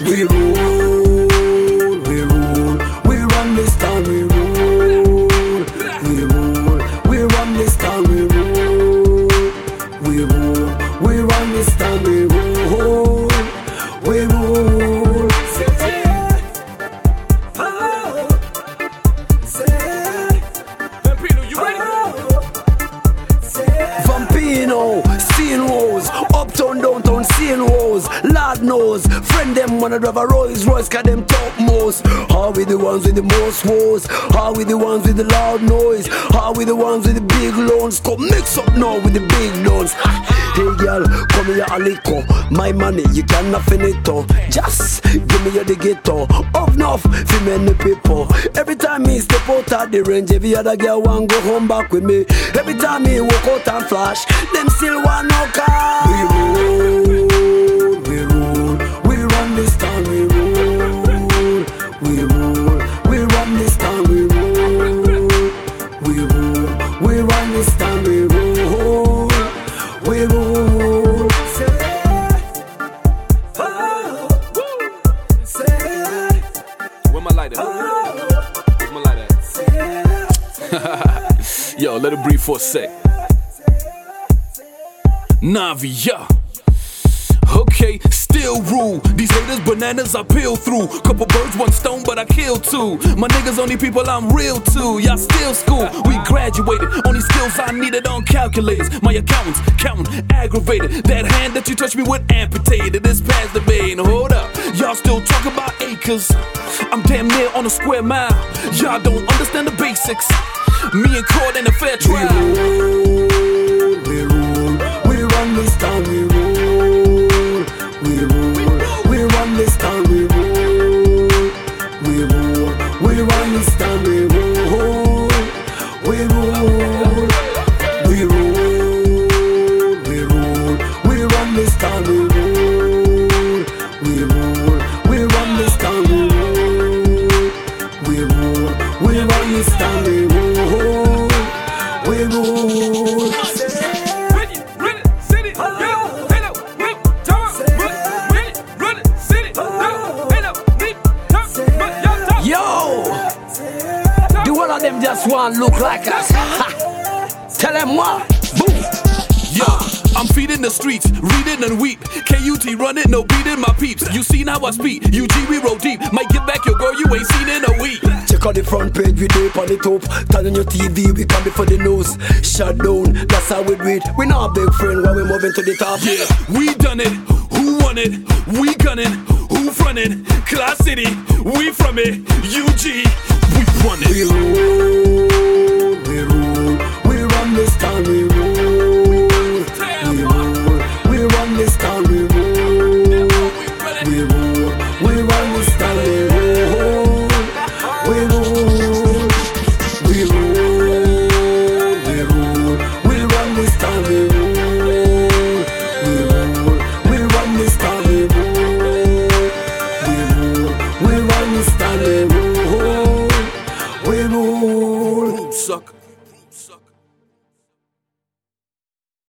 We rule, we rule, we run this town, we rule, we rule, we run this town, we rule, we rule, we run this town, we rule, we rule. Vampino, you ready? Vampino, seeing woes, uptown, downtown, seeing woes. Lord knows, friend them wanna drive a Rolls Royce, cause them top most. How we the ones with the most woes? How we the ones with the loud noise? How we the ones with the big loans? Come mix up now with the big loans. Hey girl, come here a liquor. My money, you cannot finito. Just give me your the ghetto. Of enough for many people. Every time me step out of the range, every other girl want go home back with me. Every time me walk out and flash, them still want no car. We rule, we rule, we run this town, we rule, we rule, we run this town, we rule, we rule, we run this town, we rule, we rule. Where my lighter? Where's my lighter at? Yo, let it breathe for a sec. Navi, yeah. Okay, still rule. These haters, bananas I peel through. Couple birds, one stone, but I killed two. My niggas only people I'm real to. Y'all still school, we graduated. Only skills I needed on calculators. My accountants counting, aggravated. That hand that you touched me with amputated. It's past the vein, hold up. Y'all still talk about acres. I'm damn near on a square mile. Y'all don't understand the basics. Me and Cord in a fair trial. We rule, we run this town, we rule, we rule, we run this town, we rule, we rule, we run this town, we rule, we rule, we rule, we rule, we run this town, we rule, we rule, we run this town, we rule, we rule, we run this town, we rule, we rule. Them just want to look like us. Tell them what? Boom. Yo, I'm feeding the streets, reading and weep. KUT running, no beating my peeps. You seen how I speak, UG we roll deep. Might get back your girl you ain't seen in a week. Check out the front page, we deep on the top. Turn on your TV, we come before the news. Shut down, that's how we do it. We not a big friend when we moving to the top. Yeah, we done it, who won it? We gunning, who frontin'? Class City, we from it. UG, we run it. We rule, we rule, we run this town, we rule.